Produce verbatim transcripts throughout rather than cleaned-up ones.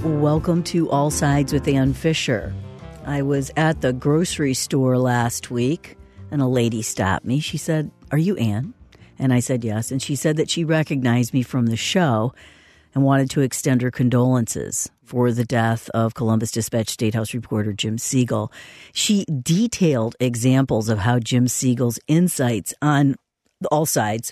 Welcome to All Sides with Ann Fisher. I was at the grocery store last week, and a lady stopped me. She said, "Are you Ann?" And I said yes. And she said that she recognized me from the show and wanted to extend her condolences for the death of Columbus Dispatch State House reporter Jim Siegel. She detailed examples of how Jim Siegel's insights on all sides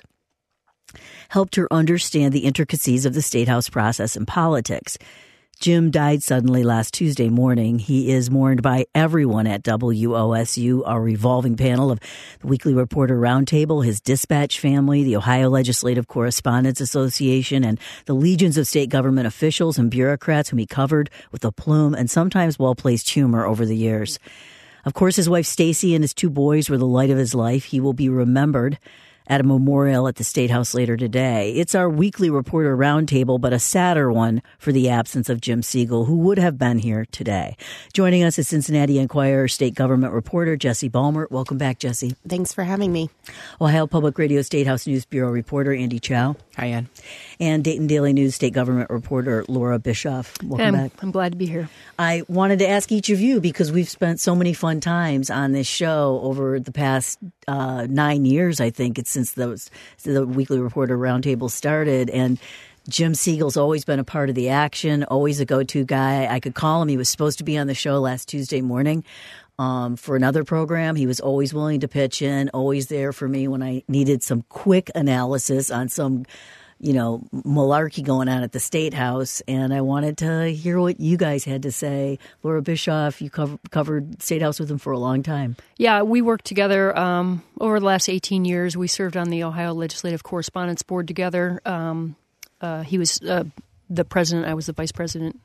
helped her understand the intricacies of the State House process and politics. Jim died suddenly last Tuesday morning. He is mourned by everyone at W O S U, our revolving panel of the Weekly Reporter Roundtable, his dispatch family, the Ohio Legislative Correspondents Association, and the legions of state government officials and bureaucrats whom he covered with aplomb and sometimes well-placed humor over the years. Of course, his wife Stacy and his two boys were the light of his life. He will be remembered at a memorial at the State House later today. It's our Weekly Reporter Roundtable, but a sadder one for the absence of Jim Siegel, who would have been here today. Joining us is Cincinnati Enquirer state government reporter Jesse Balmer. Welcome back, Jesse. Thanks for having me. Ohio Public Radio State House News Bureau reporter Andy Chow. Hi, Ann. And Dayton Daily News state government reporter Laura Bischoff. Welcome I'm, back. I'm glad to be here. I wanted to ask each of you, because we've spent so many fun times on this show over the past uh, nine years, I think it's since the, the Weekly Reporter Roundtable started. And Jim Siegel's always been a part of the action, always a go-to guy. I could call him. He was supposed to be on the show last Tuesday morning um, for another program. He was always willing to pitch in, always there for me when I needed some quick analysis on some you know, malarkey going on at the State House, and I wanted to hear what you guys had to say. Laura Bischoff, you cover, covered State House with him for a long time. Yeah, we worked together um, over the last eighteen years. We served on the Ohio Legislative Correspondence Board together. Um, uh, he was uh, the president. I was the vice president.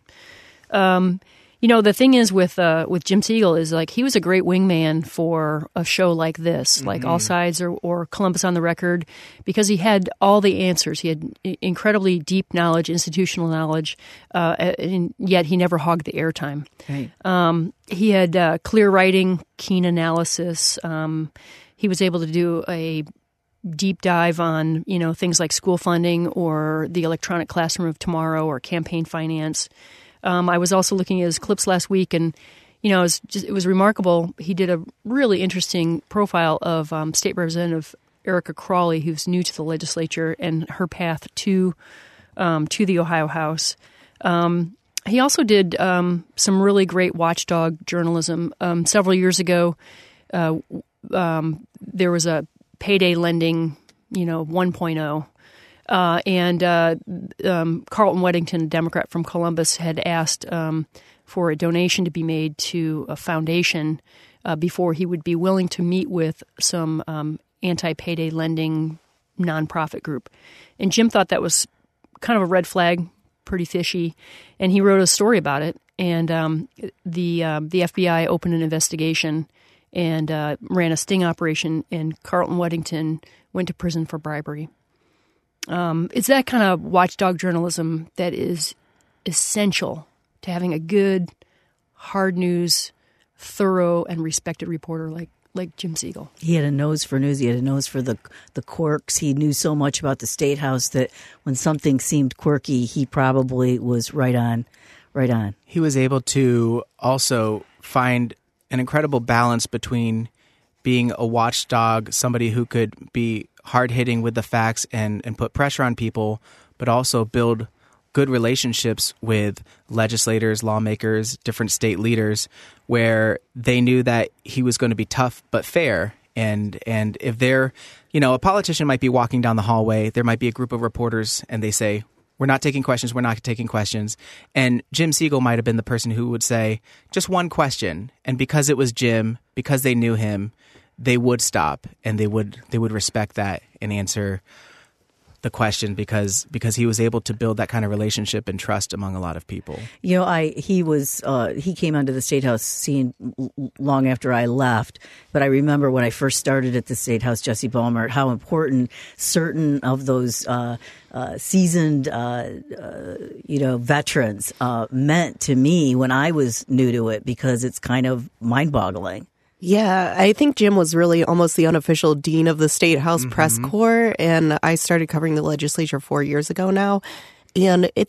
Um, you know, the thing is with uh, with Jim Siegel is like he was a great wingman for a show like this, mm-hmm. like All Sides or, or Columbus on the Record, because he had all the answers. He had incredibly deep knowledge, institutional knowledge, uh, and yet he never hogged the airtime. Right. Um, he had uh, clear writing, keen analysis. Um, he was able to do a deep dive on, you know, things like school funding or the electronic classroom of tomorrow or campaign finance. Um, I was also looking at his clips last week, and you know, it was just, it was remarkable. He did a really interesting profile of um, State Representative Erica Crawley, who's new to the legislature, and her path to um, to the Ohio House. Um, he also did um, some really great watchdog journalism. Um, several years ago, uh, um, there was a payday lending, you know, one point oh. Uh, and uh, um, Carlton Weddington, a Democrat from Columbus, had asked um, for a donation to be made to a foundation uh, before he would be willing to meet with some um, anti-payday lending nonprofit group. And Jim thought that was kind of a red flag, pretty fishy, and he wrote a story about it. And um, the uh, the F B I opened an investigation and uh, ran a sting operation, and Carlton Weddington went to prison for bribery. Um, it's that kind of watchdog journalism that is essential to having a good, hard news, thorough, and respected reporter like like Jim Siegel. He had a nose for news. He had a nose for the the quirks. He knew so much about the State House that when something seemed quirky, he probably was right on, right on. He was able to also find an incredible balance between being a watchdog, somebody who could be hard-hitting with the facts and, and put pressure on people, but also build good relationships with legislators, lawmakers, different state leaders, where they knew that he was going to be tough but fair. And and if they're, you know, a politician might be walking down the hallway, there might be a group of reporters, and they say, we're not taking questions, we're not taking questions. And Jim Siegel might have been the person who would say, just one question. And because it was Jim, because they knew him, they would stop and they would they would respect that and answer the question because because he was able to build that kind of relationship and trust among a lot of people. You know, I he was uh, he came onto the State House scene l- long after I left, but I remember when I first started at the State House, Jesse Balmer, how important certain of those uh, uh, seasoned, uh, uh, you know, veterans uh, meant to me when I was new to it, because it's kind of mind-boggling. Yeah, I think Jim was really almost the unofficial dean of the State House mm-hmm. press corps, and I started covering the legislature four years ago now. And it's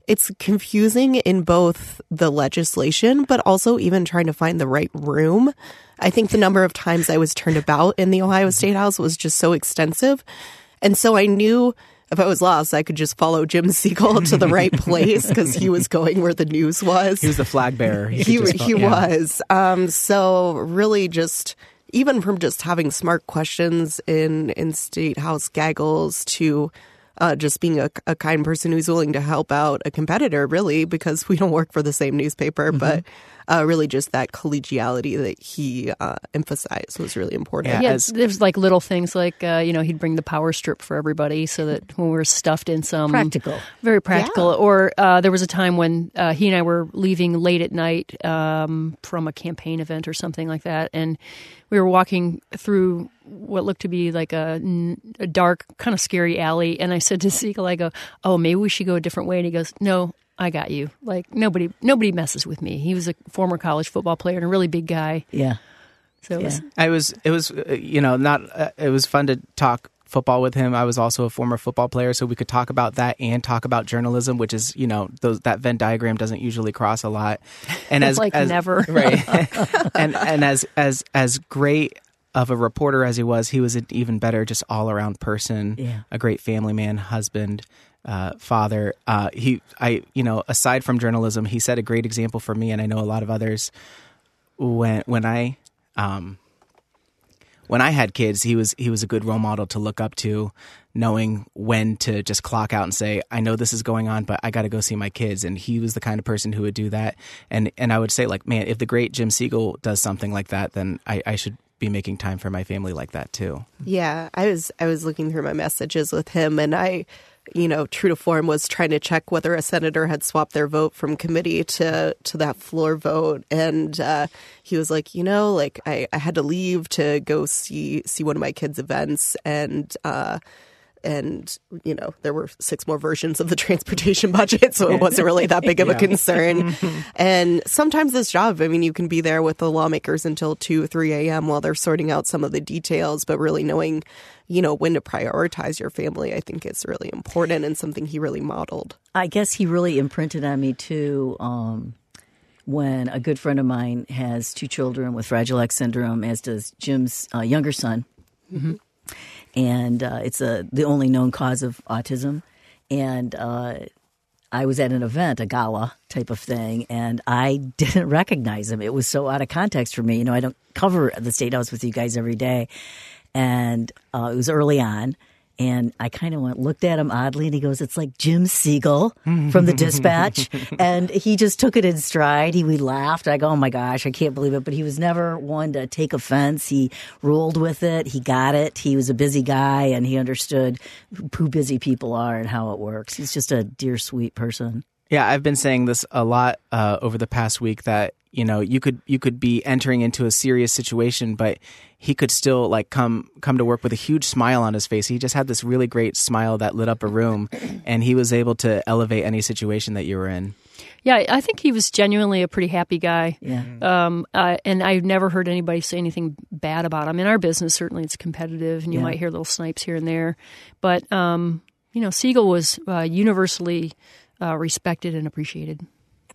it's confusing in both the legislation, but also even trying to find the right room. I think the number of times I was turned about in the Ohio State House was just so extensive. And so I knew if I was lost, I could just follow Jim Siegel to the right place because he was going where the news was. He was the flag bearer. He, he, just, he yeah. was. Um, so really just, even from just having smart questions in, in State House gaggles to uh, just being a, a kind person who's willing to help out a competitor, really, because we don't work for the same newspaper, mm-hmm. but uh, really just that collegiality that he uh, emphasized was really important. Yeah, yeah as, there's like little things like, uh, you know, he'd bring the power strip for everybody so that when we were stuffed in some... Practical. Very practical. Yeah. Or uh, there was a time when uh, he and I were leaving late at night um, from a campaign event or something like that, and we were walking through what looked to be like a, a dark, kind of scary alley, and I said to Siegel, I go, oh, maybe we should go a different way, and he goes, no, I got you. Like, nobody nobody messes with me. He was a former college football player and a really big guy. Yeah. So it yeah. was... I was, it was, uh, you know, not, uh, it was fun to talk football with him. I was also a former football player, so we could talk about that and talk about journalism, which is, you know, those, that Venn diagram doesn't usually cross a lot. And as like as, never. Right. and and as, as, as great of a reporter as he was, he was an even better just all-around person, yeah. a great family man, husband, uh, father. Uh, he, I, you know, aside from journalism, he set a great example for me, and I know a lot of others. When when I um, when I had kids, he was he was a good role model to look up to, knowing when to just clock out and say, I know this is going on, but I got to go see my kids. And he was the kind of person who would do that. And and I would say, like, man, if the great Jim Siegel does something like that, then I, I should be making time for my family like that too. Yeah, I was I was looking through my messages with him, and I, you know, true to form, was trying to check whether a senator had swapped their vote from committee to to that floor vote, and uh, he was like, you know, like I, I had to leave to go see see one of my kids' events, and uh, and you know there were six more versions of the transportation budget, so it wasn't really that big of a concern. And sometimes this job, I mean, you can be there with the lawmakers until two, three a.m. while they're sorting out some of the details, but really knowing, you know, when to prioritize your family, I think is really important and something he really modeled. I guess he really imprinted on me too. Um, when a good friend of mine has two children with Fragile X syndrome, as does Jim's uh, younger son. Mm-hmm. And uh, it's a, the only known cause of autism. And uh, I was at an event, a gala type of thing, and I didn't recognize him. It was so out of context for me. You know, I don't cover the State House with you guys every day. And uh, it was early on. And I kind of went, looked at him oddly, and he goes, it's like Jim Siegel from the Dispatch. And he just took it in stride. He, we laughed. I go, oh my gosh, I can't believe it. But he was never one to take offense. He rolled with it. He got it. He was a busy guy, and he understood who busy people are and how it works. He's just a dear, sweet person. Yeah, I've been saying this a lot uh, over the past week that, you know, you could you could be entering into a serious situation, but he could still like come come to work with a huge smile on his face. He just had this really great smile that lit up a room, and he was able to elevate any situation that you were in. Yeah, I think he was genuinely a pretty happy guy. Yeah. Um, uh, and I've never heard anybody say anything bad about him. In our business, certainly it's competitive, and you Yeah. might hear little snipes here and there. But, um, you know, Siegel was uh, universally uh, respected and appreciated.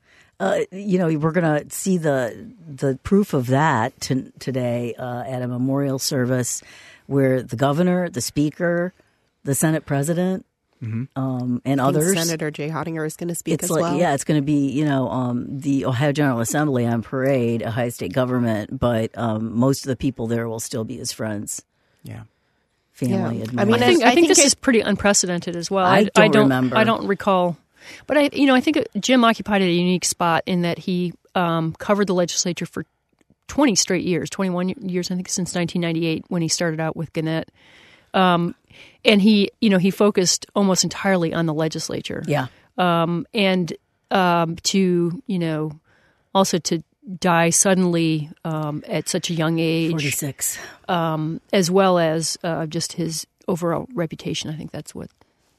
Uh, you know, we're going to see the the proof of that t- today uh, at a memorial service where the governor, the speaker, the Senate president, mm-hmm. um, and I think others. Senator Jay Hottinger is going to speak it's as like, well. Yeah, it's going to be, you know, um, the Ohio General Assembly on parade, Ohio State government, but um, most of the people there will still be his friends. Yeah. Family. Yeah. Admired. I mean, I think, I I think think this it- is pretty unprecedented as well. I don't remember. I don't recall. But, I, you know, I think Jim occupied a unique spot in that he um, covered the legislature for twenty straight years, twenty-one years, I think, since nineteen ninety-eight when he started out with Gannett. Um, and he, you know, he focused almost entirely on the legislature. Yeah. Um, and um, to, you know, also to die suddenly um, at such a young age. forty-six. Um, as well as uh, just his overall reputation. I think that's what.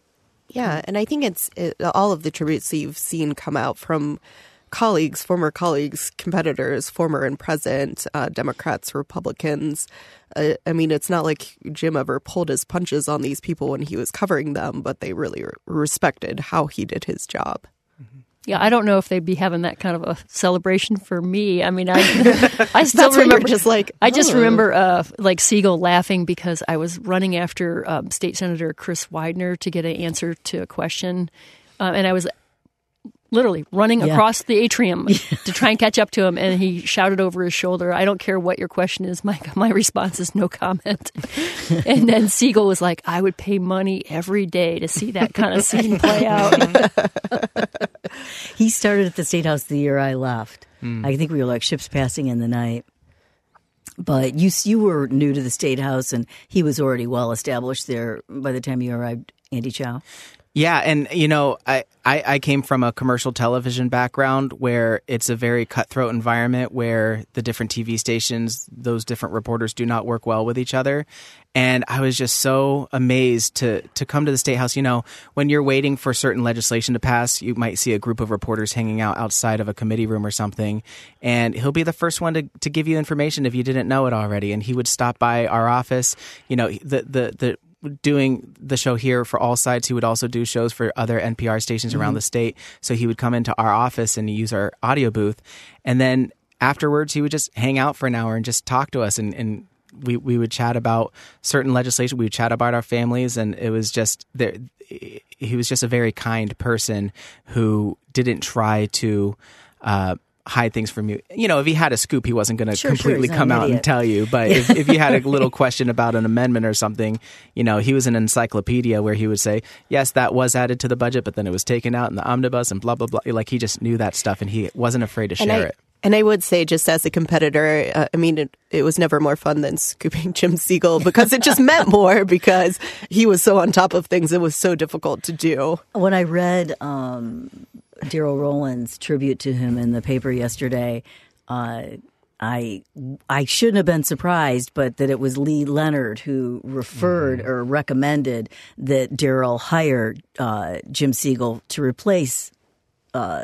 Yeah, and I think it's it, all of the tributes that you've seen come out from colleagues, former colleagues, competitors, former and present, uh, Democrats, Republicans. Uh, I mean, it's not like Jim ever pulled his punches on these people when he was covering them, but they really re- respected how he did his job. Yeah, I don't know if they'd be having that kind of a celebration for me. I mean, I I still That's what remember you're just like. I just oh. remember uh, like Siegel laughing because I was running after um, State Senator Chris Widener to get an answer to a question, uh, and I was literally running Yeah. across the atrium to try and catch up to him, and he shouted over his shoulder, "I don't care what your question is. My my response is no comment." And then Siegel was like, "I would pay money every day to see that kind of scene play out." He started at the State House the year I left. Mm. I think we were like ships passing in the night. But you you were new to the State House, and he was already well established there by the time you arrived, Andy Chow. Yeah, and you know, I, I, I came from a commercial television background where it's a very cutthroat environment where the different T V stations, those different reporters do not work well with each other. And I was just so amazed to to come to the State House. You know, when you're waiting for certain legislation to pass, you might see a group of reporters hanging out outside of a committee room or something. And he'll be the first one to, to give you information if you didn't know it already. And he would stop by our office. You know, the the the doing the show here for All Sides, he would also do shows for other N P R stations mm-hmm. around the state. So he would come into our office and use our audio booth. And then afterwards, he would just hang out for an hour and just talk to us. And, and we, we would chat about certain legislation. We would chat about our families. And it was just there. He was just a very kind person who didn't try to uh, hide things from you. You know, if he had a scoop, he wasn't going to sure, completely sure, come an out idiot. and tell you. But if, if you had a little question about an amendment or something, you know, he was an encyclopedia where he would say, yes, that was added to the budget, but then it was taken out in the omnibus and blah, blah, blah. Like he just knew that stuff and he wasn't afraid to share and I, it. And I would say, just as a competitor, uh, I mean, it, it was never more fun than scooping Jim Siegel because it just meant more because he was so on top of things. It was so difficult to do. When I read um, Daryl Rowland's tribute to him in the paper yesterday, uh, I I shouldn't have been surprised, but that it was Lee Leonard who referred mm-hmm. or recommended that Daryl hire uh, Jim Siegel to replace uh,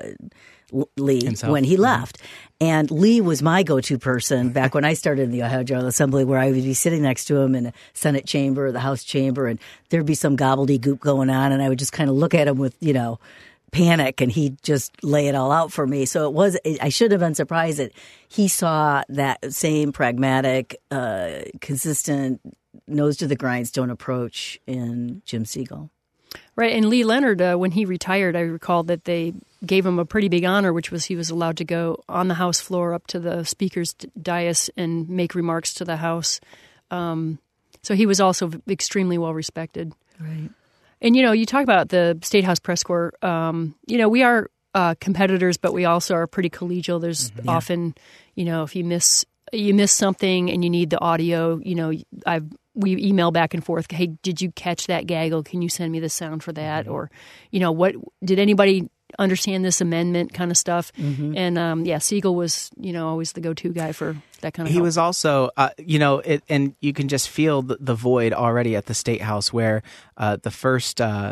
Lee Himself. when he left. Mm-hmm. And Lee was my go-to person back when I started in the Ohio General Assembly, where I would be sitting next to him in the Senate chamber or the House chamber, and there'd be some gobbledygook going on, and I would just kind of look at him with, you know, panic, and he'd just lay it all out for me. So it was, I should have been surprised that he saw that same pragmatic, uh, consistent, nose to the grindstone approach in Jim Siegel. Right, and Lee Leonard, uh, when he retired, I recall that they gave him a pretty big honor, which was he was allowed to go on the House floor up to the Speaker's dais and make remarks to the House. Um, so he was also extremely well respected. Right. And, you know, you talk about the State House Press Corps. Um, you know, we are uh, competitors, but we also are pretty collegial. There's mm-hmm. often, you know, if you miss you miss something and you need the audio, you know, I've we email back and forth. Hey, did you catch that gaggle? Can you send me the sound for that? Mm-hmm. Or, you know, what did anybody understand this amendment kind of stuff? Mm-hmm. And um, yeah, Siegel was, you know, always the go-to guy for that kind of. He help. was also, uh, you know, it, and you can just feel the, the void already at the State House where uh, the first. Uh,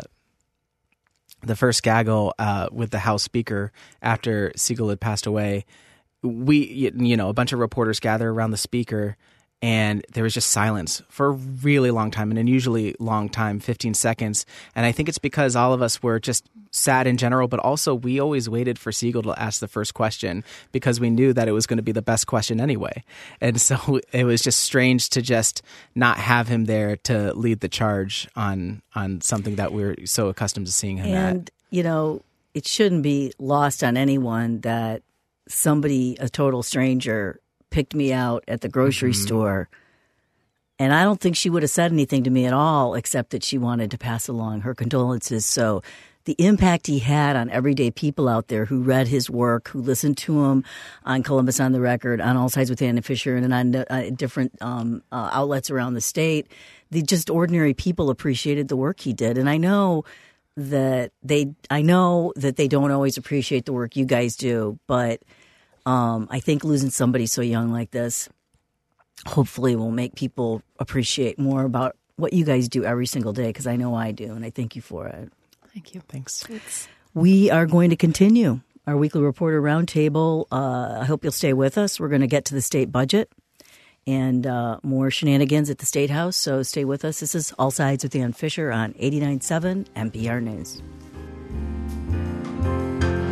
the first gaggle uh, with the House Speaker after Siegel had passed away, we, you know, a bunch of reporters gather around the Speaker, and there was just silence for a really long time, an unusually long time, fifteen seconds. And I think it's because all of us were just sad in general, but also we always waited for Siegel to ask the first question because we knew that it was going to be the best question anyway. And so it was just strange to just not have him there to lead the charge on on something that we're so accustomed to seeing him at. And, you know, it shouldn't be lost on anyone that somebody, a total stranger, picked me out at the grocery mm-hmm. store, and I don't think she would have said anything to me at all except that she wanted to pass along her condolences. So the impact he had on everyday people out there who read his work, who listened to him on Columbus on the Record, on All Sides with Andy Fisher, and on uh, different um, uh, outlets around the state, the just ordinary people appreciated the work he did. And I know that they, I know that they don't always appreciate the work you guys do, but Um, I think losing somebody so young like this hopefully will make people appreciate more about what you guys do every single day, because I know I do, and I thank you for it. Thank you. Thanks. Thanks. We are going to continue our weekly Reporter Roundtable. Uh, I hope you'll stay with us. We're going to get to the state budget and uh, more shenanigans at the State House, so stay with us. This is All Sides with Ann Fisher on eighty-nine point seven N P R News.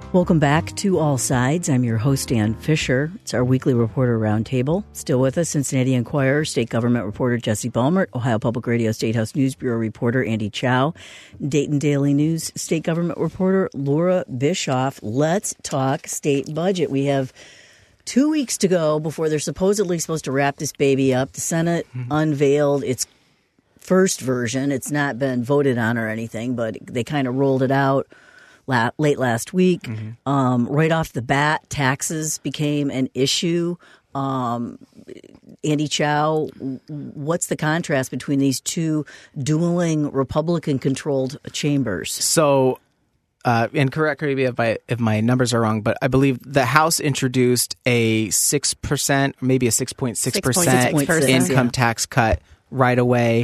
Welcome back to All Sides. I'm your host, Ann Fisher. It's our weekly reporter roundtable. Still with us, Cincinnati Enquirer state government reporter Jesse Balmert, Ohio Public Radio State House News Bureau reporter Andy Chow, Dayton Daily News state government reporter Laura Bischoff. Let's talk state budget. We have two weeks to go before they're supposedly supposed to wrap this baby up. The Senate mm-hmm. unveiled its first version. It's not been voted on or anything, but they kind of rolled it out La- late last week. Mm-hmm. Um, right off the bat, taxes became an issue. Um, Andy Chow, what's the contrast between these two dueling Republican-controlled chambers? So, uh, and correct me if, I, if my numbers are wrong, but I believe the House introduced a six percent, maybe a six point six percent income yeah. tax cut right away.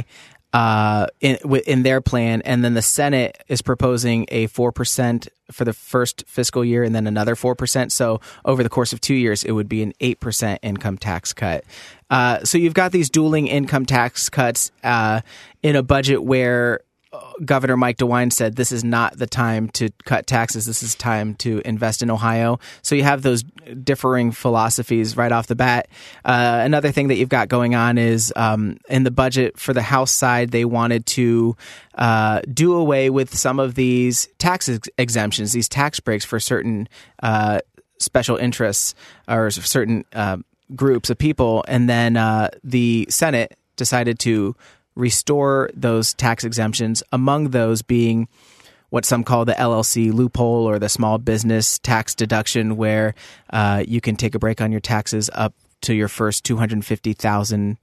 Uh, in in their plan, and then the Senate is proposing a four percent for the first fiscal year, and then another four percent. So over the course of two years, it would be an eight percent income tax cut. Uh, so you've got these dueling income tax cuts uh, in a budget where Governor Mike DeWine said this is not the time to cut taxes. This is time to invest in Ohio. So you have those differing philosophies right off the bat. Uh, another thing that you've got going on is um, in the budget for the House side, they wanted to uh, do away with some of these tax ex- exemptions, these tax breaks for certain uh, special interests or certain uh, groups of people. And then uh, the Senate decided to restore those tax exemptions, among those being what some call the L L C loophole or the small business tax deduction, where uh, you can take a break on your taxes up to your first two hundred fifty thousand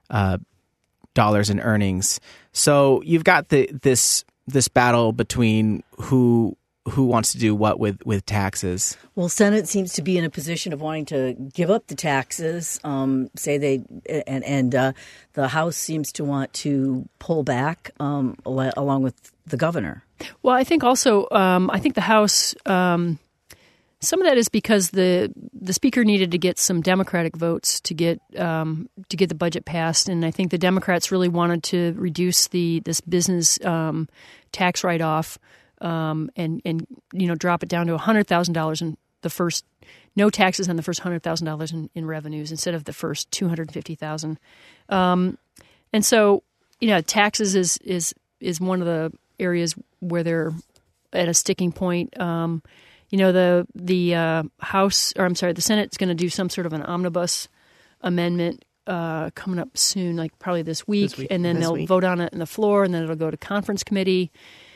dollars uh, in earnings. So you've got the this this battle between who who wants to do what with, with taxes. Well, Senate seems to be in a position of wanting to give up the taxes, um, say they, and, and uh, the House seems to want to pull back um, along with the governor. Well, I think also, um, I think the House, um, some of that is because the the Speaker needed to get some Democratic votes to get um, to get the budget passed, and I think the Democrats really wanted to reduce the this business um, tax write-off. Um, and, and, you know, drop it down to one hundred thousand dollars in the first, no taxes on the first one hundred thousand dollars in, in revenues instead of the first two hundred fifty thousand dollars. Um, and so, you know, taxes is, is, is one of the areas where they're at a sticking point. Um, you know, the, the uh, House, or I'm sorry, the Senate's going to do some sort of an omnibus amendment uh, coming up soon, like probably this week, this week. and then this they'll week. vote on it on the floor, and then it'll go to conference committee.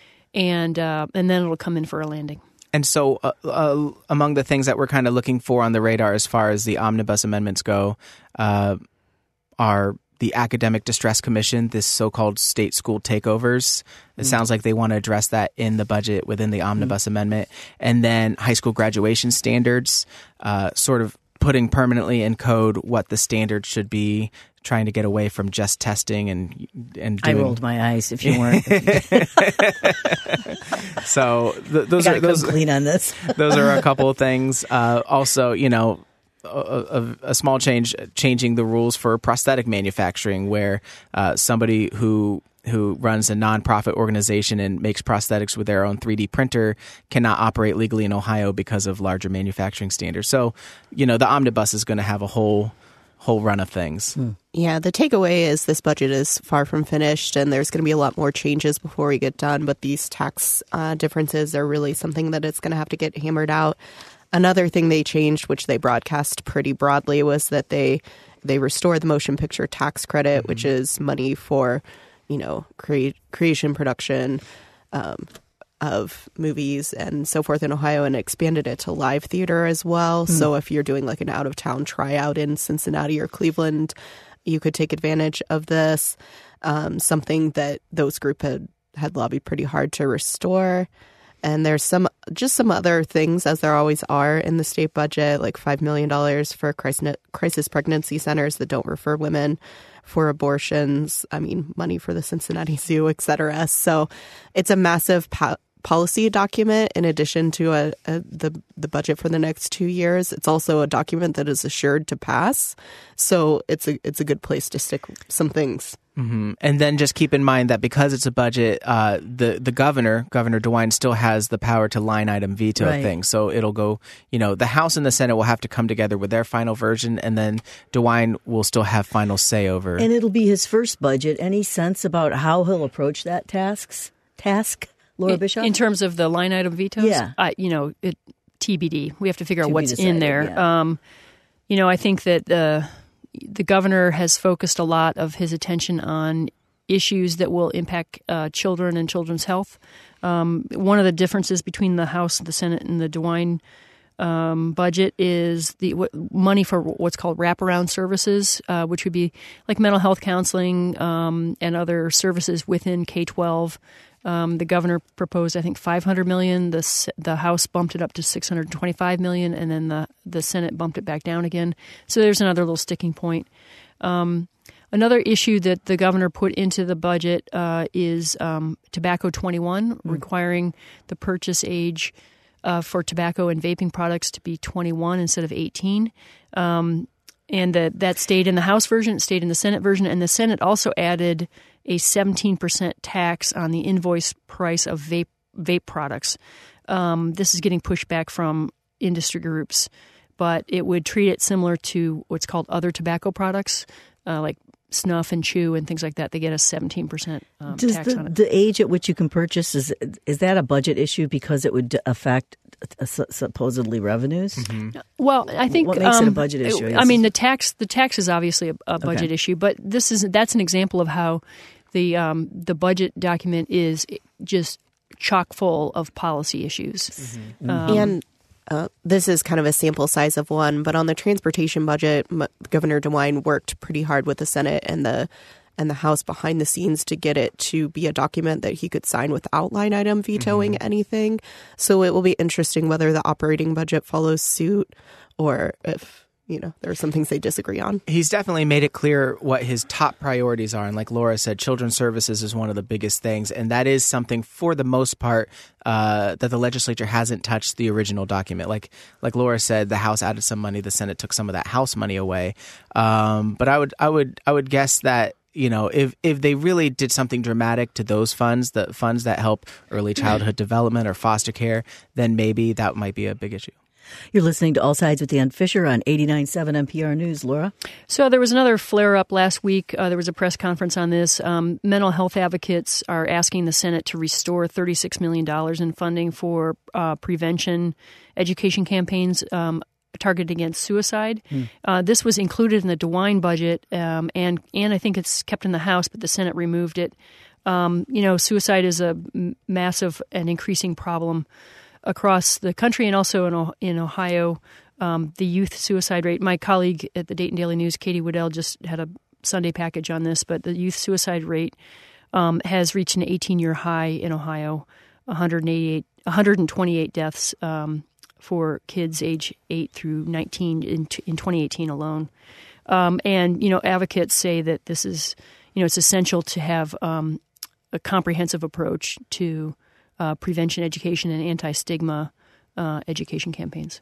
And uh, and then it'll come in for a landing. And so uh, uh, among the things that we're kind of looking for on the radar as far as the omnibus amendments go uh, are the Academic Distress Commission, this so-called state school takeovers. It mm-hmm. sounds like they want to address that in the budget within the omnibus mm-hmm. amendment. And then high school graduation standards, uh, sort of putting permanently in code what the standards should be, trying to get away from just testing and and doing... I rolled my eyes if you weren't. So th- those I are those come clean on this. Those are a couple of things. Uh, also, you know, a, a, a small change, changing the rules for prosthetic manufacturing, where uh, somebody who who runs a nonprofit organization and makes prosthetics with their own three D printer cannot operate legally in Ohio because of larger manufacturing standards. So, you know, the omnibus is going to have a whole whole run of things. Hmm. Yeah, the takeaway is this budget is far from finished, and there's going to be a lot more changes before we get done. But these tax uh, differences are really something that it's going to have to get hammered out. Another thing they changed, which they broadcast pretty broadly, was that they they restored the motion picture tax credit, mm-hmm. which is money for, you know, cre- creation, production um, of movies and so forth in Ohio, and expanded it to live theater as well. Mm-hmm. So if you're doing like an out-of-town tryout in Cincinnati or Cleveland, you could take advantage of this. Um, something that those group had, had lobbied pretty hard to restore. And there's some just some other things, as there always are in the state budget, like five million dollars for crisis, crisis pregnancy centers that don't refer women for abortions. I mean, money for the Cincinnati Zoo, et cetera. So it's a massive pa- policy document in addition to a, a the the budget for the next two years. It's also a document that is assured to pass. So it's a it's a good place to stick some things. Mm-hmm. And then just keep in mind that because it's a budget, uh, the the governor, Governor DeWine, still has the power to line item veto Right. things. So it'll go, you know, the House and the Senate will have to come together with their final version, and then DeWine will still have final say over. And it'll be his first budget. Any sense about how he'll approach that tasks task, Laura In, Bishop? in terms of the line item vetoes, Yeah. I, you know, it, T B D. We have to figure out To be what's decided, in there. yeah. Um, you know, I think that the the governor has focused a lot of his attention on issues that will impact uh, children and children's health. Um, one of the differences between the House, the Senate, and the DeWine um, budget is the w- money for what's called wraparound services, uh, which would be like mental health counseling um, and other services within K twelve. Um, the governor proposed, I think, five hundred million dollars. The the House bumped it up to six hundred twenty-five million dollars, and then the, the Senate bumped it back down again. So there's another little sticking point. Um, another issue that the governor put into the budget uh, is um, tobacco twenty-one, mm. requiring the purchase age uh, for tobacco and vaping products to be twenty-one instead of eighteen. Um, and the, that stayed in the House version, it stayed in the Senate version, and the Senate also added a seventeen percent tax on the invoice price of vape vape products. Um, this is getting pushed back from industry groups, but it would treat it similar to what's called other tobacco products, uh, like snuff and chew and things like that. They get a seventeen percent um, Does tax the, on it. the age at which you can purchase, is is that a budget issue because it would affect uh, supposedly revenues? Mm-hmm. Well, I think What makes um, it a budget issue? I mean, the tax the tax is obviously a, a budget Okay. issue, but this is that's an example of how the um, the budget document is just chock full of policy issues. Mm-hmm. Um, And uh, this is kind of a sample size of one, but on the transportation budget, M- Governor DeWine worked pretty hard with the Senate and the and the House behind the scenes to get it to be a document that he could sign without line item vetoing Mm-hmm. anything. So it will be interesting whether the operating budget follows suit or if, you know, there are some things they disagree on. He's definitely made it clear what his top priorities are. And like Laura said, children's services is one of the biggest things. And that is something, for the most part, uh, that the legislature hasn't touched the original document. Like like Laura said, the House added some money. The Senate took some of that House money away. Um, but I would I would I would guess that, you know, if, if they really did something dramatic to those funds, the funds that help early childhood development or foster care, then maybe that might be a big issue. You're listening to All Sides with Ann Fisher on eighty-nine point seven N P R News. Laura? So there was another flare-up last week. Uh, there was a press conference on this. Um, mental health advocates are asking the Senate to restore thirty-six million dollars in funding for uh, prevention education campaigns um, targeted against suicide. Mm. Uh, this was included in the DeWine budget, um, and, and I think it's kept in the House, but the Senate removed it. Um, you know, suicide is a massive and increasing problem across the country and also in, in Ohio. Um, the youth suicide rate, my colleague at the Dayton Daily News, Katie Woodell, just had a Sunday package on this, but the youth suicide rate um, has reached an eighteen-year high in Ohio, one hundred eighty-eight, one hundred twenty-eight deaths um, for kids age eight through nineteen in, in twenty eighteen alone. Um, and, you know, advocates say that this is, you know, it's essential to have um, a comprehensive approach to Uh, prevention education and anti-stigma uh, education campaigns.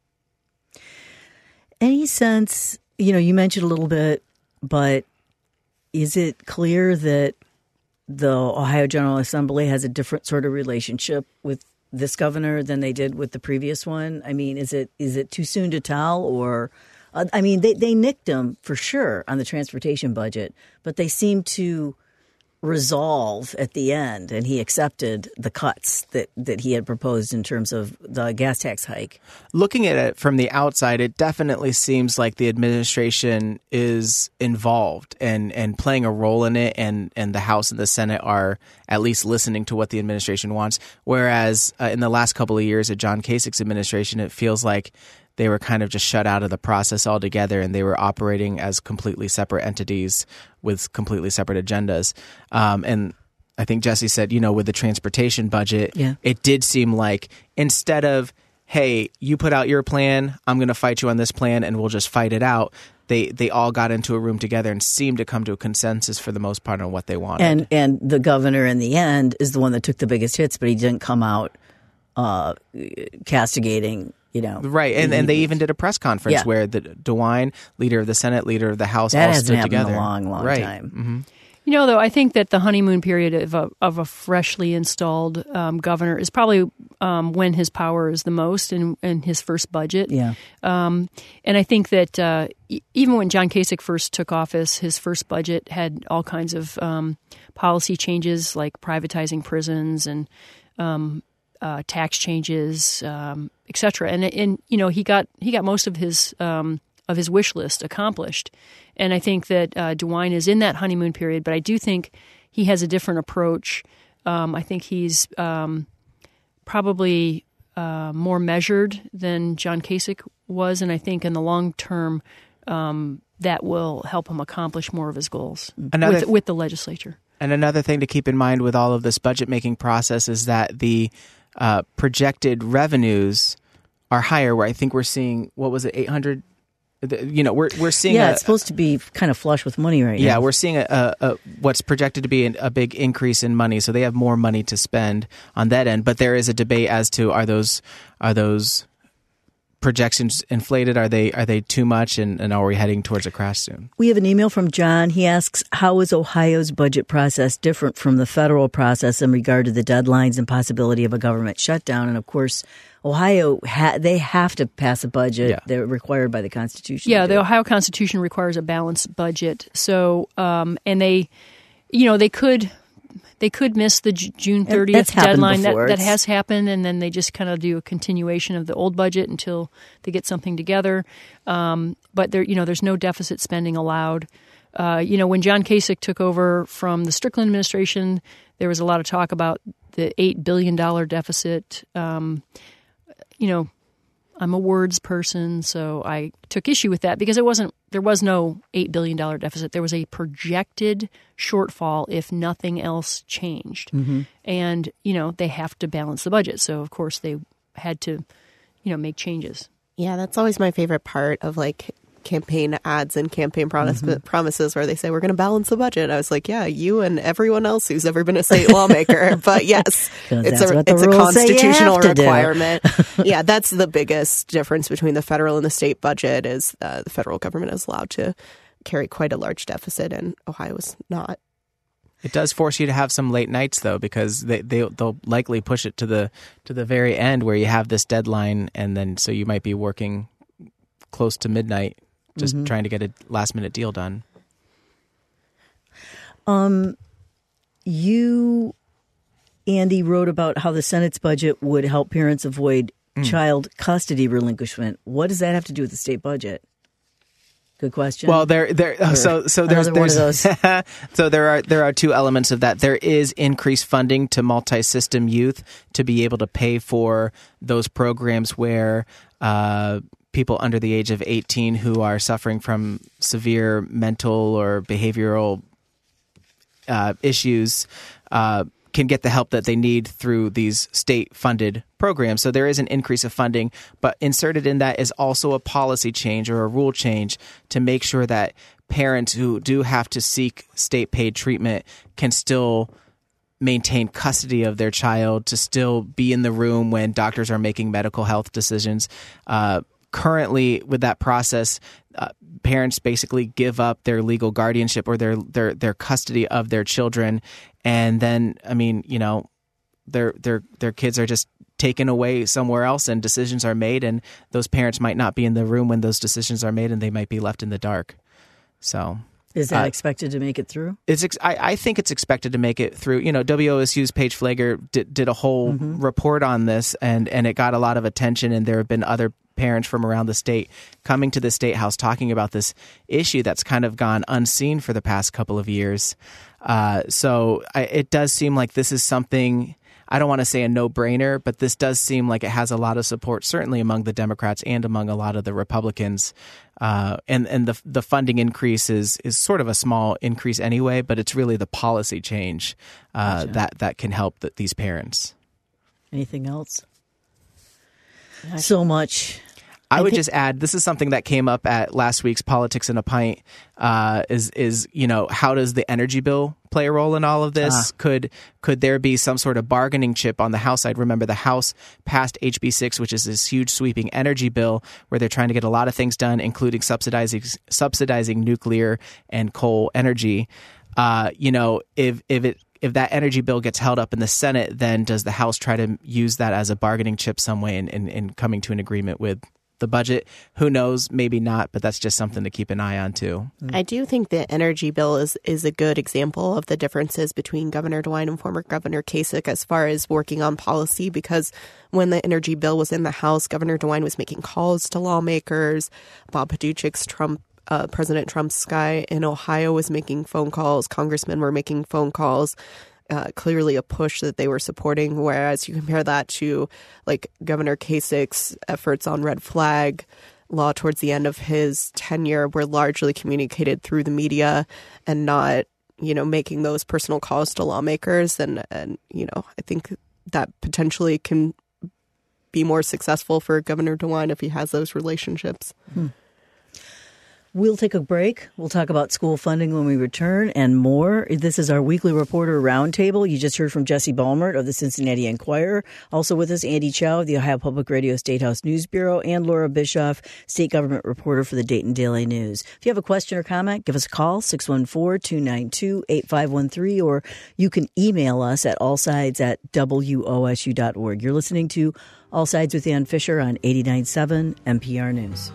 Any sense, you know, you mentioned a little bit, but is it clear that the Ohio General Assembly has a different sort of relationship with this governor than they did with the previous one? I mean, is it is it too soon to tell? Or, uh, I mean, they, they nicked him for sure on the transportation budget, but they seem to resolve at the end, and he accepted the cuts that, that he had proposed in terms of the gas tax hike. Looking at it from the outside, it definitely seems like the administration is involved and, and playing a role in it, and, and the House and the Senate are at least listening to what the administration wants. Whereas uh, in the last couple of years of John Kasich's administration, it feels like they were kind of just shut out of the process altogether, and they were operating as completely separate entities with completely separate agendas. Um, and I think Jesse said, you know, with the transportation budget, yeah. it did seem like instead of, hey, you put out your plan, I'm going to fight you on this plan, and we'll just fight it out, they they all got into a room together and seemed to come to a consensus for the most part on what they wanted. And and the governor in the end is the one that took the biggest hits, but he didn't come out uh, castigating, you know. Right, and and they even did a press conference Yeah. where the DeWine, leader of the Senate, leader of the House, That all hasn't stood happened together. in a long, long right. time. Mm-hmm. You know, though, I think that the honeymoon period of a, of a freshly installed um, governor is probably um, when his power is the most in, in his first budget. Yeah. Um, and I think that uh, e- even when John Kasich first took office, his first budget had all kinds of um, policy changes like privatizing prisons and um, uh, tax changes, um, et cetera. And, and, you know, he got he got most of his um, of his wish list accomplished. And I think that uh, DeWine is in that honeymoon period, but I do think he has a different approach. Um, I think he's um, probably uh, more measured than John Kasich was, and I think in the long term um, that will help him accomplish more of his goals Another with, with the legislature. And another thing to keep in mind with all of this budget making process is that the uh, projected revenues are higher. Where I think we're seeing, what was it, eight hundred? You know, we're we're seeing. Yeah, a, it's supposed to be kind of flush with money right yeah, now. we're seeing a, a, a what's projected to be an, a big increase in money. So they have more money to spend on that end. But there is a debate as to are those are those projections inflated? Are they are they too much? And, and are we heading towards a crash soon? We have an email from John. He asks, how is Ohio's budget process different from the federal process in regard to the deadlines and possibility of a government shutdown? And of course, Ohio, ha- they have to pass a budget. Yeah. They're required by the Constitution. Yeah, to the do it. Ohio Constitution requires a balanced budget. So, um, and they, you know, they could they could miss the J- June thirtieth happened deadline. That, before. that It's- has happened, and then they just kind of do a continuation of the old budget until they get something together. Um, but there, you know, there's no deficit spending allowed. Uh, you know, when John Kasich took over from the Strickland administration, there was a lot of talk about the eight billion dollars deficit. Um, you know, I'm a words person, so I took issue with that because it wasn't. There was no eight billion dollars deficit. There was a projected shortfall if nothing else changed, mm-hmm. and you know they have to balance the budget. So of course they had to, you know, make changes. Yeah, that's always my favorite part of like campaign ads and campaign promise- Mm-hmm. promises where they say we're going to balance the budget. I was like, yeah, you and everyone else who's ever been a state lawmaker. But yes, 'Cause it's that's a what the it's a rules say you constitutional have to do. requirement. Yeah, that's the biggest difference between the federal and the state budget is uh, the federal government is allowed to carry quite a large deficit, and Ohio is not. It does force you to have some late nights though, because they, they they'll likely push it to the to the very end where you have this deadline, and then so you might be working close to midnight, just Mm-hmm. trying to get a last minute deal done. Um, you, Andy, wrote about how the Senate's budget would help parents avoid Mm. child custody relinquishment. What does that have to do with the state budget? Good question. Well, there, there. uh, So, so there's, another one of there's, those. so there are there are two elements of that. There is increased funding to multi-system youth to be able to pay for those programs where uh, people under the age of eighteen who are suffering from severe mental or behavioral uh, issues uh, can get the help that they need through these state-funded programs. So there is an increase of funding, but inserted in that is also a policy change or a rule change to make sure that parents who do have to seek state-paid treatment can still maintain custody of their child, to still be in the room when doctors are making medical health decisions. Uh, currently, with that process, uh, parents basically give up their legal guardianship or their, their, their custody of their children. And then, I mean, you know, their their their kids are just taken away somewhere else, and decisions are made, and those parents might not be in the room when those decisions are made, and they might be left in the dark. So, is that uh, expected to make it through? it's ex- I, I think it's expected to make it through. You know, W O S U's Paige Flager did, did a whole Mm-hmm. report on this, and and it got a lot of attention, and there have been other parents from around the state coming to the State House talking about this issue that's kind of gone unseen for the past couple of years. Uh, so I, it does seem like this is something, I don't want to say a no-brainer, but this does seem like it has a lot of support, certainly among the Democrats and among a lot of the Republicans. Uh, and and the the funding increase is, is sort of a small increase anyway, but it's really the policy change uh, Gotcha. that, that can help the, these parents. Anything else? So much. I would just add, this is something that came up at last week's Politics in a Pint, uh, is, is, you know, how does the energy bill play a role in all of this? Uh. Could could there be some sort of bargaining chip on the House side? Remember, the House passed H B six, which is this huge sweeping energy bill where they're trying to get a lot of things done, including subsidizing subsidizing nuclear and coal energy. Uh, you know, if if it if that energy bill gets held up in the Senate, then does the House try to use that as a bargaining chip some way in, in, in coming to an agreement with the budget? Who knows? Maybe not, but that's just something to keep an eye on too. I do think the energy bill is, is a good example of the differences between Governor DeWine and former Governor Kasich as far as working on policy, because when the energy bill was in the House, Governor DeWine was making calls to lawmakers. Bob Paduchik's Trump Uh, President Trump's guy in Ohio was making phone calls. Congressmen were making phone calls. Uh, clearly a push that they were supporting. Whereas you compare that to like Governor Kasich's efforts on red flag law towards the end of his tenure were largely communicated through the media and not, you know, making those personal calls to lawmakers. And, and you know, I think that potentially can be more successful for Governor DeWine if he has those relationships. Hmm. We'll take a break. We'll talk about school funding when we return and more. This is our weekly reporter roundtable. You just heard from Jesse Balmert of the Cincinnati Enquirer. Also with us, Andy Chow of the Ohio Public Radio State House News Bureau, and Laura Bischoff, state government reporter for the Dayton Daily News. If you have a question or comment, give us a call, six one four, two nine two, eight five one three, or you can email us at allsides at W O S U dot org. You're listening to All Sides with Ann Fisher on eighty-nine point seven N P R News.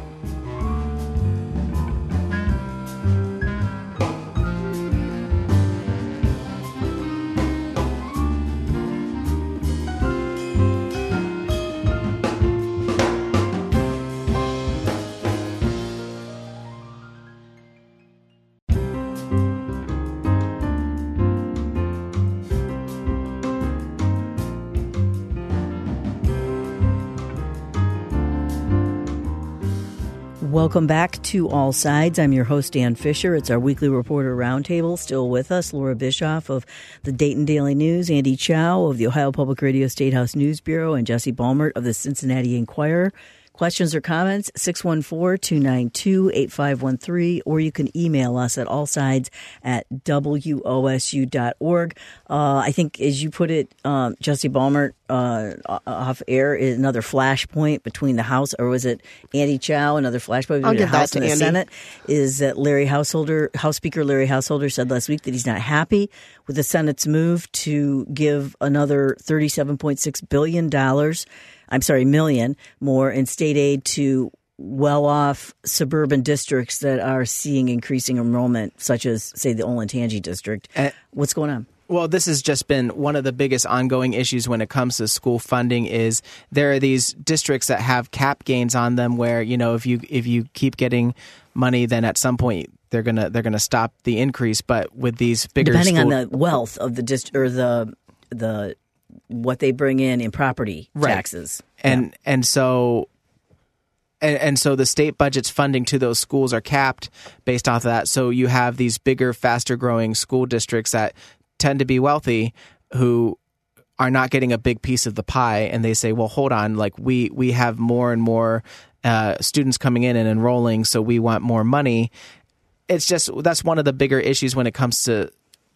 Welcome back to All Sides. I'm your host, Ann Fisher. It's our weekly reporter roundtable. Still with us, Laura Bischoff of the Dayton Daily News, Andy Chow of the Ohio Public Radio State House News Bureau, and Jesse Balmert of the Cincinnati Enquirer. Questions or comments, six one four, two nine two, eight five one three, or you can email us at allsides at W O S U dot org. Uh, I think, as you put it, um, Jesse Balmert, uh, off air, is another flashpoint between the House, or was it Andy Chow, another flashpoint between the House and the Andy. Senate, is that Larry Householder, House Speaker Larry Householder said last week that he's not happy with the Senate's move to give another thirty-seven point six billion dollars I'm sorry, million more in state aid to well-off suburban districts that are seeing increasing enrollment, such as, say, the Olentangy district. Uh, What's going on? Well, this has just been one of the biggest ongoing issues when it comes to school funding. Is there are these districts that have cap gains on them, where, you know, if you if you keep getting money, then at some point they're gonna they're gonna stop the increase. But with these bigger, depending school- on the wealth of the district or the the. what they bring in in property right. taxes. And yeah. and so and, and so the state budget's funding to those schools are capped based off of that. So you have these bigger, faster growing school districts that tend to be wealthy who are not getting a big piece of the pie, and they say, well, hold on, like we we have more and more uh, students coming in and enrolling, so we want more money. It's just, that's one of the bigger issues when it comes to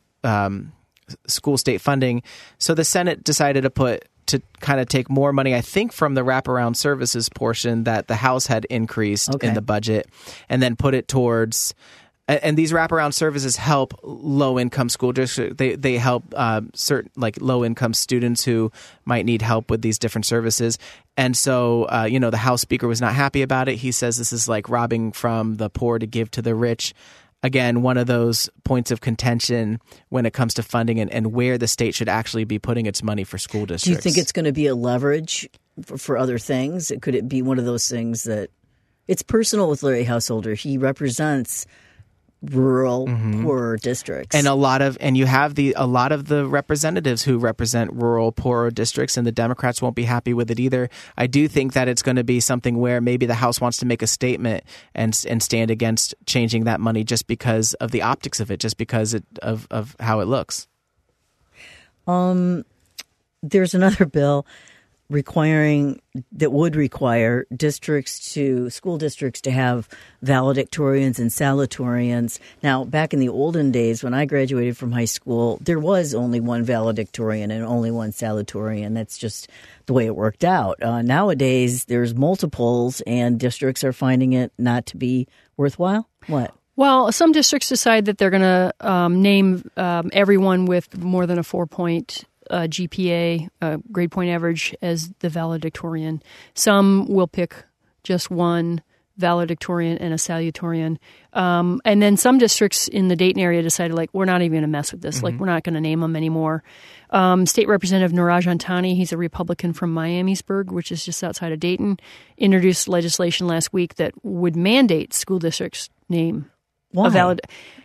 um school state funding. So the Senate decided to put to kind of take more money, I think, from the wraparound services portion that the House had increased okay. in the budget, and then put it towards. And these wraparound services help low income school districts. They they help uh, certain like low income students who might need help with these different services. And so, uh, you know, the House Speaker was not happy about it. He says this is like robbing from the poor to give to the rich. Again, one of those points of contention when it comes to funding and, and where the state should actually be putting its money for school districts. Do you think it's going to be a leverage for, for other things? Could it be one of those things that it's personal with Larry Householder? He represents rural, mm-hmm. poorer districts, and a lot of and you have the a lot of the representatives who represent rural, poorer districts, and the Democrats won't be happy with it either. I do think that it's going to be something where maybe the House wants to make a statement and and stand against changing that money just because of the optics of it, just because it, of of how it looks. Um, there's another bill requiring that would require districts to school districts to have valedictorians and salutatorians. Now, back in the olden days when I graduated from high school, there was only one valedictorian and only one salutatorian. That's just the way it worked out. Uh, nowadays, there's multiples, and districts are finding it not to be worthwhile. What? Well, some districts decide that they're going to um, name um, everyone with more than a four-point uh, G P A, uh, grade point average, as the valedictorian. Some will pick just one valedictorian and a salutatorian. Um, and then some districts in the Dayton area decided, like, we're not even going to mess with this. Mm-hmm. Like, we're not going to name them anymore. Um, State Representative Niraj Antani, he's a Republican from Miamisburg, which is just outside of Dayton, introduced legislation last week that would mandate school districts name Why? a valid.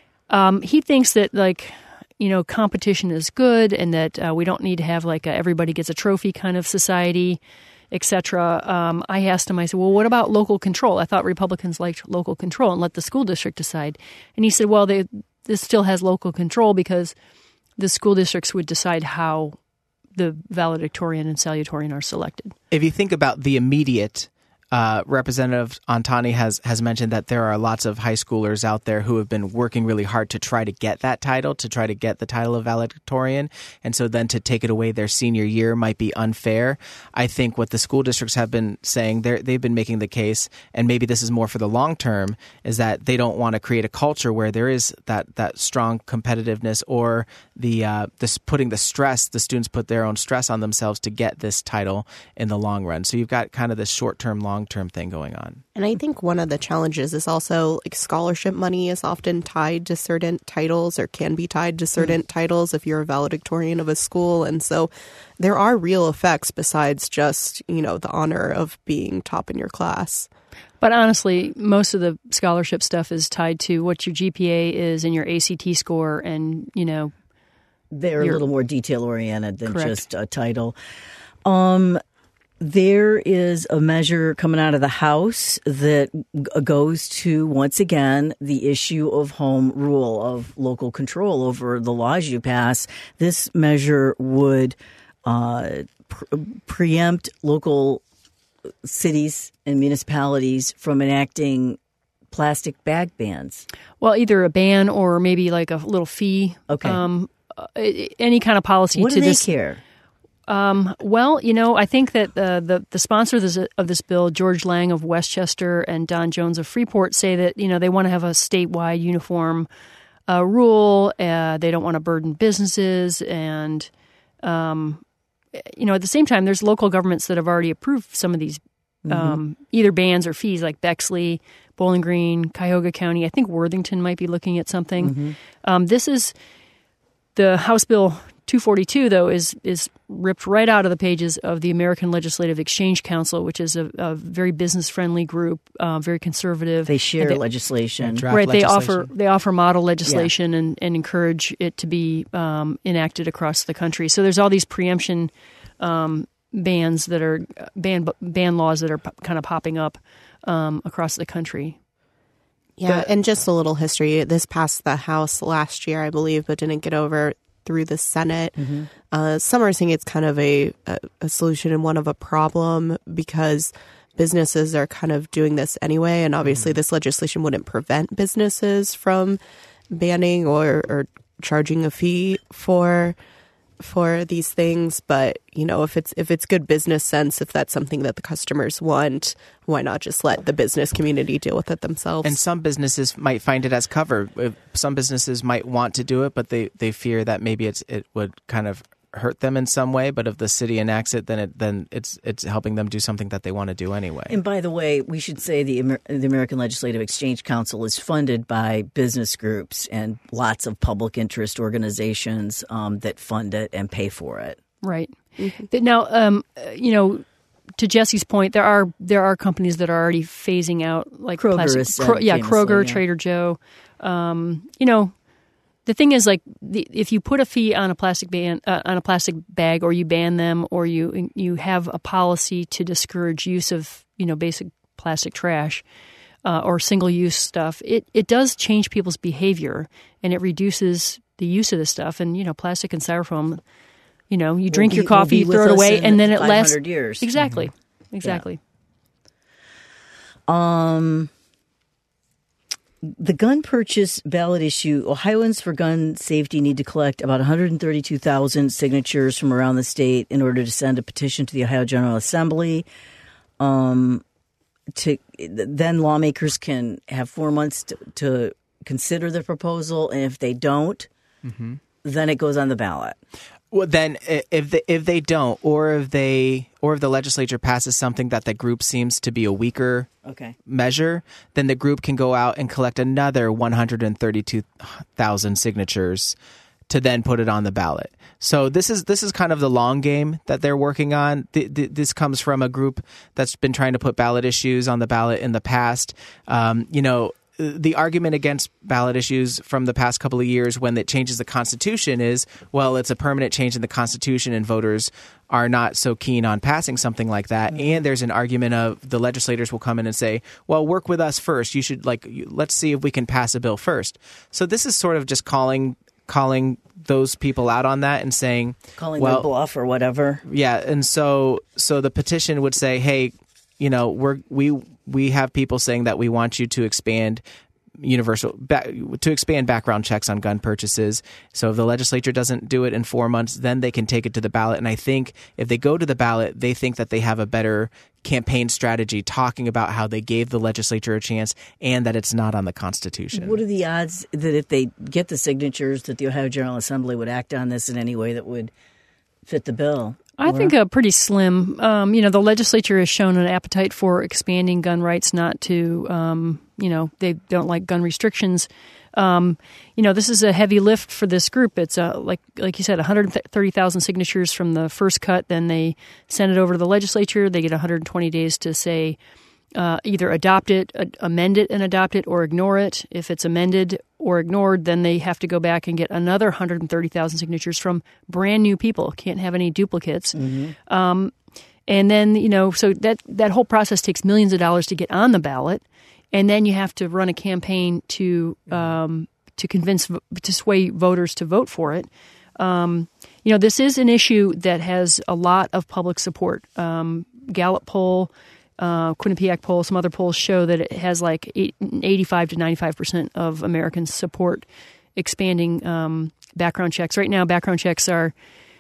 Um, he thinks that, like, you know, competition is good, and that uh, we don't need to have like a everybody gets a trophy kind of society, et cetera. Um, I asked him, I said, well, what about local control? I thought Republicans liked local control and let the school district decide. And he said, well, they, this still has local control because the school districts would decide how the valedictorian and salutatorian are selected. If you think about the immediate, uh, Representative Antani has, has mentioned that there are lots of high schoolers out there who have been working really hard to try to get that title, to try to get the title of valedictorian. And so then to take it away their senior year might be unfair. I think what the school districts have been saying, they've been making the case, and maybe this is more for the long term, is that they don't want to create a culture where there is that, that strong competitiveness or the uh, this putting the stress, the students put their own stress on themselves to get this title in the long run. So you've got kind of this short-term, long-term thing going on. And I think one of the challenges is also like scholarship money is often tied to certain titles or can be tied to certain mm. titles if you're a valedictorian of a school. And so there are real effects besides just, you know, the honor of being top in your class. But honestly, most of the scholarship stuff is tied to what your G P A is and your A C T score, and, you know, they're a little more detail-oriented than correct. just a title. Um, there is a measure coming out of the House that g- goes to, once again, the issue of home rule, of local control over the laws you pass. This measure would uh, pre- preempt local cities and municipalities from enacting plastic bag bans. Well, either a ban or maybe like a little fee. Okay. Um, any kind of policy what to do they this. care? Um, well, you know, I think that uh, the the sponsor of this, of this bill, George Lang of Westchester and Don Jones of Freeport, say that, you know, they want to have a statewide uniform uh, rule. Uh, they don't want to burden businesses, and um, you know, at the same time, there's local governments that have already approved some of these mm-hmm. um, either bans or fees, like Bexley, Bowling Green, Cuyahoga County. I think Worthington might be looking at something. Mm-hmm. Um, this is the House Bill two forty-two, though, is is ripped right out of the pages of the American Legislative Exchange Council, which is a, a very business-friendly group, uh, very conservative. They share they, legislation. Draft right, legislation. they offer they offer model legislation yeah. and, and encourage it to be um, enacted across the country. So there's all these preemption um, bans that are ban ban laws that are p- kind of popping up um, across the country. Yeah, The, and just a little history. This passed the House last year, I believe, but didn't get over through the Senate. Mm-hmm. Uh, some are saying it's kind of a, a, a solution and one of a problem because businesses are kind of doing this anyway. And obviously mm-hmm. this legislation wouldn't prevent businesses from banning or, or charging a fee for for these things. But, you know, if it's if it's good business sense, if that's something that the customers want, why not just let the business community deal with it themselves? And some businesses might find it as cover. Some businesses might want to do it, but they, they fear that maybe it's it would kind of hurt them in some way. But if the city enacts it, then it then it's it's helping them do something that they want to do anyway. And by the way, we should say the Amer- the American Legislative Exchange Council is funded by business groups and lots of public interest organizations um, that fund it and pay for it. Right. Mm-hmm. Now, um, you know, to Jesse's point, there are there are companies that are already phasing out, like Kroger plastic, is, Kro- uh, yeah, famously, Kroger, yeah. Trader Joe. Um, you know, the thing is, like, the, if you put a fee on a plastic ban uh, on a plastic bag, or you ban them, or you you have a policy to discourage use of, you know, basic plastic trash uh, or single use stuff, it it does change people's behavior, and it reduces the use of this stuff. And, you know, plastic and styrofoam, You know, you drink Will your be- will coffee, be you with throw it us away, in and then it five lasts hundred years. Exactly, exactly. Um, the gun purchase ballot issue, Ohioans for gun safety need to collect about one hundred thirty-two thousand signatures from around the state in order to send a petition to the Ohio General Assembly. Um, to then lawmakers can have four months to, to consider the proposal, and if they don't, mm-hmm. then it goes on the ballot. Well, then if they, if they don't, or if they, or if the legislature passes something that the group seems to be a weaker okay. measure, then the group can go out and collect another one hundred thirty-two thousand signatures to then put it on the ballot. So this is this is kind of the long game that they're working on. Th- th- this comes from a group that's been trying to put ballot issues on the ballot in the past. Um, you know. The argument against ballot issues from the past couple of years when it changes the Constitution is, well, it's a permanent change in the Constitution and voters are not so keen on passing something like that. Mm-hmm. And there's an argument of the legislators will come in and say, well, work with us first. You should like, you, let's see if we can pass a bill first. So this is sort of just calling calling those people out on that and saying, calling well, their bluff or whatever. Yeah. And so so the petition would say, hey, you know, we're we we have people saying that we want you to expand universal to expand background checks on gun purchases. So if the legislature doesn't do it in four months, then they can take it to the ballot. And I think if they go to the ballot, they think that they have a better campaign strategy talking about how they gave the legislature a chance and that it's not on the Constitution. What are the odds that if they get the signatures that the Ohio General Assembly would act on this in any way that would fit the bill? I think a pretty slim. Um, you know, the legislature has shown an appetite for expanding gun rights, not to, um, you know, they don't like gun restrictions. Um, you know, this is a heavy lift for this group. It's uh, like like you said, one hundred thirty thousand signatures from the first cut. Then they send it over to the legislature. They get one hundred twenty days to say uh, either adopt it, uh, amend it and adopt it, or ignore it. If it's amended or ignored, then they have to go back and get another one hundred thirty thousand signatures from brand new people. Can't have any duplicates. Mm-hmm. Um, and then, you know, so that, that whole process takes millions of dollars to get on the ballot. And then you have to run a campaign to um, to convince, to sway voters to vote for it. Um, you know, this is an issue that has a lot of public support. Um, Gallup poll, uh, Quinnipiac poll, some other polls show that it has like eighty-five to ninety-five percent of Americans support expanding um, background checks. Right now, background checks are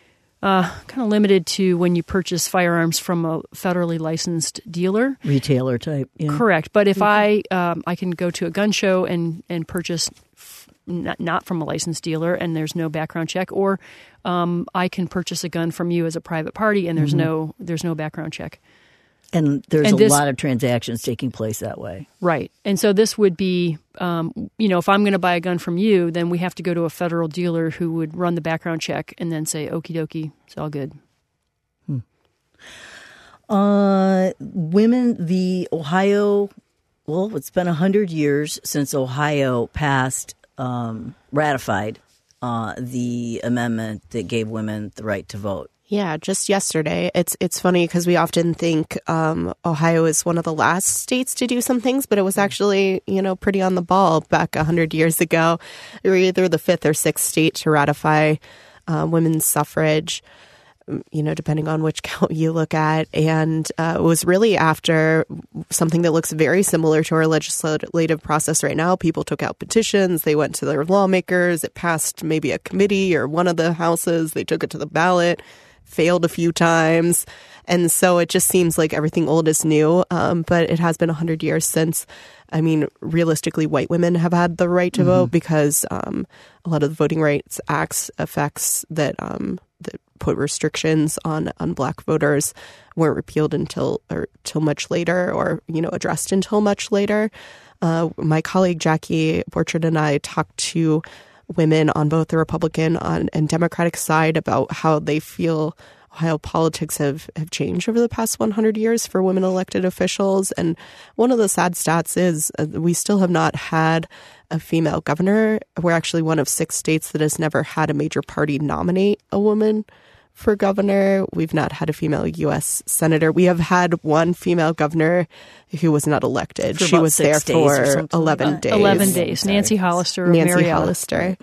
Uh, kind of limited to when you purchase firearms from a federally licensed dealer, retailer type. Yeah. Correct, but if mm-hmm. I um, I can go to a gun show and and purchase f- not, not from a licensed dealer, and there's no background check, or um, I can purchase a gun from you as a private party, and there's mm-hmm. no there's no background check. And there's and a this, lot of transactions taking place that way. Right. And so this would be, um, you know, if I'm going to buy a gun from you, then we have to go to a federal dealer who would run the background check and then say, okie dokie, it's all good. Hmm. Uh, women, the Ohio, well, it's been one hundred years since Ohio passed, um, ratified uh, the amendment that gave women the right to vote. Yeah, just yesterday. It's it's funny because we often think um, Ohio is one of the last states to do some things, but it was actually, you know, pretty on the ball back one hundred years ago. We were either the fifth or sixth state to ratify uh, women's suffrage, you know, depending on which count you look at. And uh, it was really after something that looks very similar to our legislative process right now. People took out petitions. They went to their lawmakers. It passed maybe a committee or one of the houses. They took it to the ballot. Failed a few times. And so it just seems like everything old is new. Um, but it has been one hundred years since, I mean, realistically, white women have had the right to mm-hmm. vote because um, a lot of the Voting Rights Acts effects that um, that put restrictions on, on black voters weren't repealed until or till much later or, you know, addressed until much later. Uh, my colleague Jackie Borchard and I talked to women on both the Republican on, and Democratic side about how they feel Ohio politics have, have changed over the past one hundred years for women elected officials. And one of the sad stats is uh, we still have not had a female governor. We're actually one of six states that has never had a major party nominate a woman for governor. We've not had a female U S senator. We have had one female governor who was not elected. For she was there for eleven like days. eleven days. Nancy Hollister. Nancy Marietta. Hollister.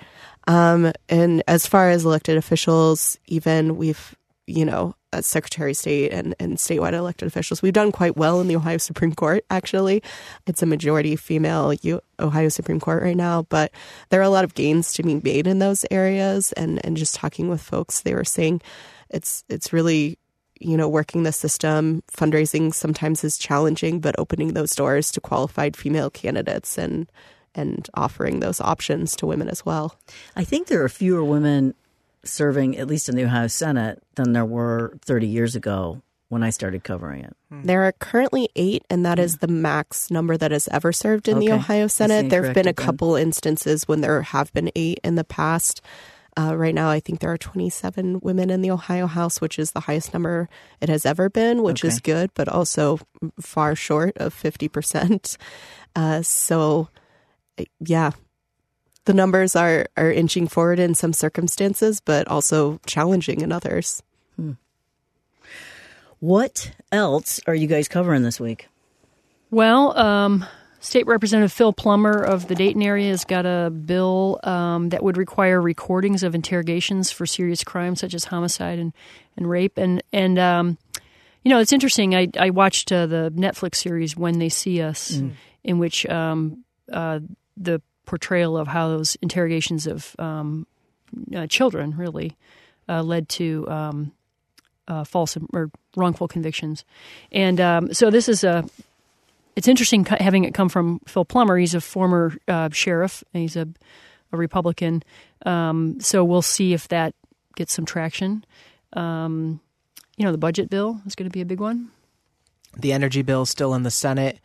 Um, and as far as elected officials, even we've, you know, as Secretary of State and, and statewide elected officials, we've done quite well in the Ohio Supreme Court, actually. It's a majority female U- Ohio Supreme Court right now, but there are a lot of gains to be made in those areas. And, and just talking with folks, they were saying it's it's really, you know, working the system. Fundraising sometimes is challenging, but opening those doors to qualified female candidates and and offering those options to women as well. I think there are fewer women serving, at least in the Ohio Senate, than there were thirty years ago when I started covering it. There are currently eight, and that is the max number that has ever served in Okay. the Ohio Senate. There have been a corrected then. couple instances when there have been eight in the past. Uh, right now, I think there are twenty-seven women in the Ohio House, which is the highest number it has ever been, which is Okay. good, but also far short of fifty percent. Uh, so, yeah. The numbers are, are inching forward in some circumstances, but also challenging in others. What else are you guys covering this week? Well, um, State Representative Phil Plummer of the Dayton area has got a bill um, that would require recordings of interrogations for serious crimes such as homicide and, and rape. And, and um, you know, it's interesting. I, I watched uh, the Netflix series When They See Us, mm. in which um, uh, the portrayal of how those interrogations of um, uh, children really uh, led to um, uh, false or wrongful convictions. And um, so this is a, it's interesting having it come from Phil Plummer. He's a former uh, sheriff, and he's a, a Republican. Um, so we'll see if that gets some traction. Um, you know, the budget bill is going to be a big one. The energy bill is still in the Senate.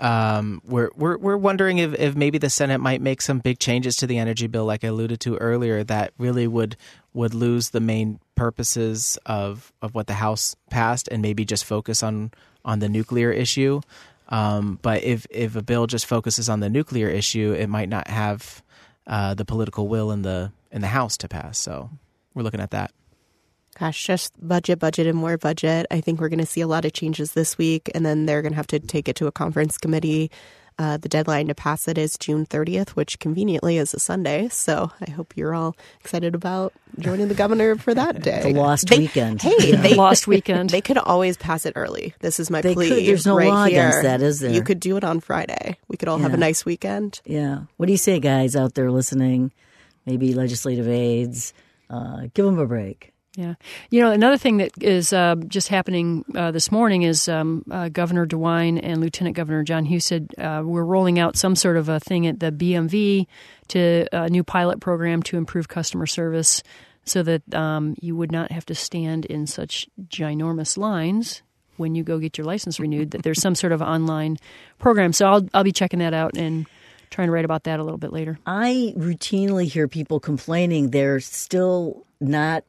Um, we're we're we're wondering if, if maybe the Senate might make some big changes to the energy bill, like I alluded to earlier, that really would would lose the main purposes of, of what the House passed and maybe just focus on, on the nuclear issue. Um, but if if a bill just focuses on the nuclear issue, it might not have uh, the political will in the in the House to pass. So we're looking at that. Gosh, just budget, budget, and more budget. I think we're going to see a lot of changes this week, and then they're going to have to take it to a conference committee. Uh, the deadline to pass it is June thirtieth, which conveniently is a Sunday. So I hope you're all excited about joining the governor for that day. The lost they, weekend. Hey, Yeah. they, Lost weekend. They could always pass it early. This is my They plea. could. There's no right law here. against that, is there? You could do it on Friday. We could all have Yeah. a nice weekend. Yeah. What do you say, guys out there listening? Maybe legislative aides. Uh, give them a break. Yeah. You know, another thing that is uh, just happening uh, this morning is um, uh, Governor DeWine and Lieutenant Governor John Husted, uh, we're rolling out some sort of a thing at the B M V to a new pilot program to improve customer service so that um, you would not have to stand in such ginormous lines when you go get your license renewed, that there's some sort of online program. So I'll I'll be checking that out and trying to write about that a little bit later. I routinely hear people complaining they're still not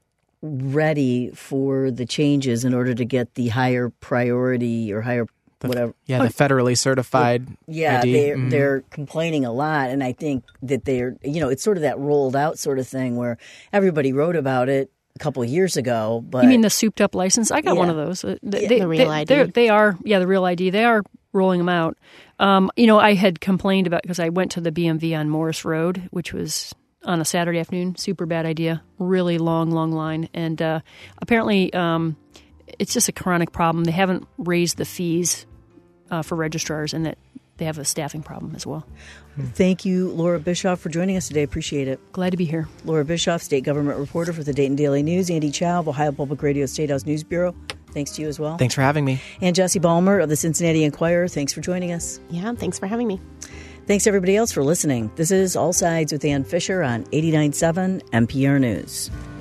ready for the changes in order to get the higher priority or higher The, whatever. Yeah, the federally certified Yeah, I D. they're, Mhm. they're complaining a lot. And I think that they're, you know, it's sort of that rolled out sort of thing where everybody wrote about it a couple of years ago. But You mean the souped up license? I got Yeah. one of those. Uh, They, Yeah. they, The real they, I D. they're- They are, yeah, the real I D. They are rolling them out. Um, you know, I had complained about, because I went to the B M V on Morris Road, which was on a Saturday afternoon. Super bad idea. Really long, long line. And uh, apparently um, it's just a chronic problem. They haven't raised the fees uh, for registrars, and that they have a staffing problem as well. Thank you, Laura Bischoff, for joining us today. Appreciate it. Glad to be here. Laura Bischoff, state government reporter for the Dayton Daily News. Andy Chow of Ohio Public Radio State House News Bureau. Thanks to you as well. Thanks for having me. And Jesse Balmer of the Cincinnati Enquirer. Thanks for joining us. Yeah, thanks for having me. Thanks, everybody else, for listening. This is All Sides with Ann Fisher on eighty-nine point seven N P R News.